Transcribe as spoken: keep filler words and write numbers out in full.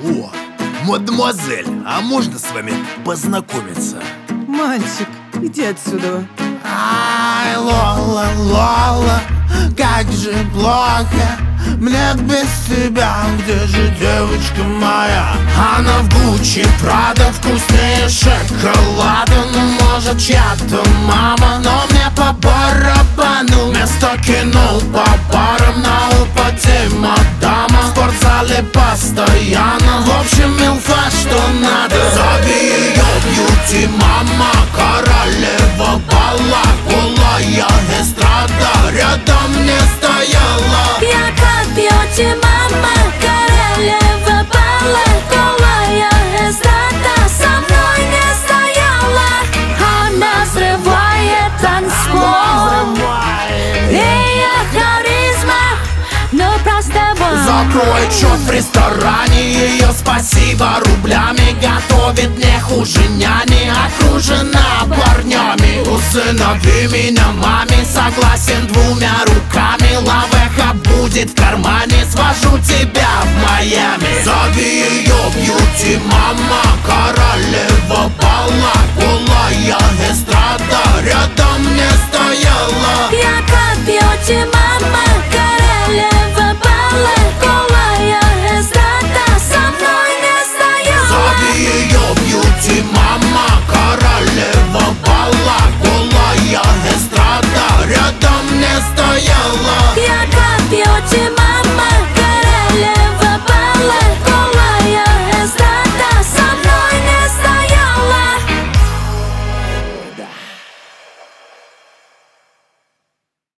О, мадемуазель, а можно с вами познакомиться? Мальчик, иди отсюда. Ай, Лола, Лола, как же плохо мне без тебя. Где же девочка моя? Она в Гуччи, Прада, вкуснее шоколада. Ну, может, чья-то мама, но мне по барабану. Вместо кино по барам на упаде мадама. В спортзале постоянно, в общем, милфа, что надо. Зови ее бьюти-мама, королева бала. Голая эстрада рядом не стояла. Я как бьюти-мама, королева бала. Голая эстрада со мной не стояла. Она взрывает танцпол. Ее харизма, ну просто вау. Закрой счет в ресторане, ее спасибо рублями. Готовит не хуже няни, окружена парнями. Усынови меня, маме, согласен двумя руками. Лавеха будет в кармане, свожу тебя в Майами. Зови ее бьюти-мама, королева бала. Голая эстрада рядом не стояла. Я как бьюти-мама,